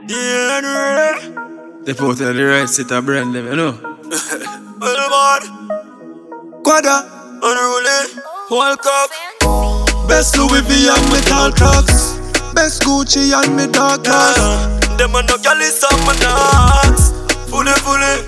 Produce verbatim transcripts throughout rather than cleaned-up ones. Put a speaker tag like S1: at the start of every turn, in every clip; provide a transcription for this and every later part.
S1: They put on the right set of brand them, you know.
S2: Quada, unruly, World Cup. Best Louis V and metal Crocs. Best Gucci and me dog tags.
S3: Yeah. Them a no gyal is on my nuts. Fully, fully.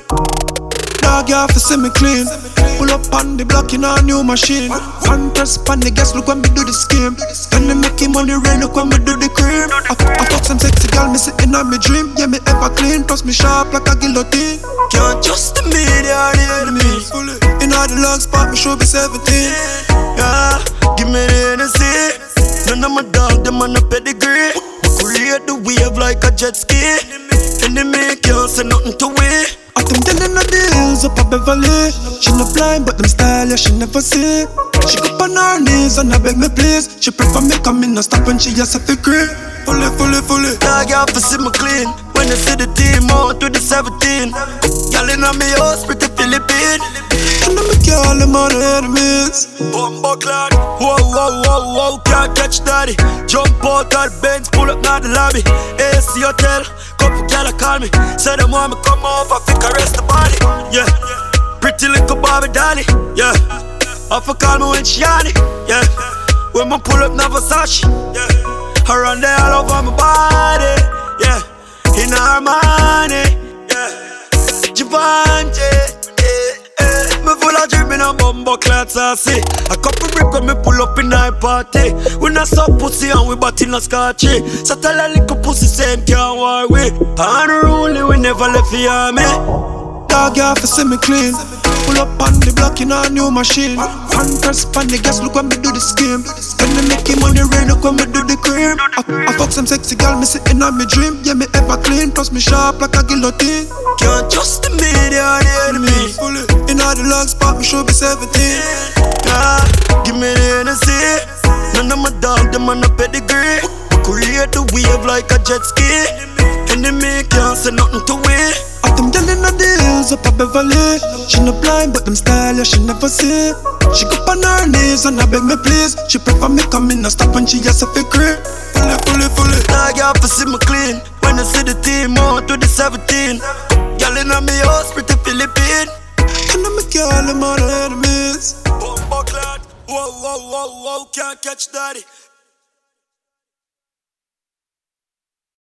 S2: Dog ya fi see me clean. Pull up on the block in a new machine. One press pan the gas, look when me do the scheme. Then me make him money rain, look when me do the cream. I, I fuck some sexy girl, me sitting on me dream. Yeah, me ever clean, plus me sharp like a guillotine.
S3: Can't trust the media or the enemy.
S2: In all the long spot, me should be seventeen.
S3: Yeah, give me the Hennessy. None of my dog, them on a pedigree. Create the wave like a jet ski. Enemy can't say nothing to we.
S2: I them yelling at the hills up at Beverly. She not blind, but them style, yeah, she never see. She go on her knees and I beg me please. She prefer me come in, no stop when she has a figure. Fully, fully, fully.
S3: Dog, you have to see me clean. When I see the team out to the seventeen. Girl in on me house, pretty Philippine.
S2: And I'm a girl, I'm all the enemies.
S3: Bumbo clock. Whoa, whoa, whoa, whoa, can't catch daddy. Jump out of the Benz, pull up now the lobby. A C hotel, couple girl call me. Say them want me come over, fi caress the body. Yeah, pretty little Barbie Dolly. Yeah, I fi call me when she on it. Yeah, when me pull up na Versace. Yeah, her run there all over my body. Yeah, in her money. Yeah, Givenchy. Me full of drip in a bumbo clat saucy. A couple brick when me pull up in a party. We not suck pussy and we bat in a scotchy. So tell a little pussy same can't war with. Unruly we never left the army.
S2: Dog ya fi see me clean. Pull up on the block in a new machine. One press pan the gas, look when me do the scheme. When me make him money rain, look when me do the cream. I, I fuck some sexy girl, me sitting on me dream. Yeah, me ever clean, plus me sharp like a guillotine.
S3: Can't trust the media or the enemy.
S2: In all the long spot, me should be seventeen.
S3: Yeah, give me the Hennessy. None of my dog, them on a pedigree. Create the wave like a jet ski. Enemy can't say nothing to we.
S2: I them yelling at the hills up at Beverly. She not blind, but them style, yeah, she never see. She go on her knees and I beg me please. She prefer me come in, no stop when she has a figure. Fully, fully, fully.
S3: Dog, you have to see me clean. When I see the team out to the seventeen. Girl in on me house, pretty Philippine.
S2: And I'm a girl, I'm all the enemies.
S3: Bumbo clot. Whoa, whoa, whoa, whoa, can't catch daddy.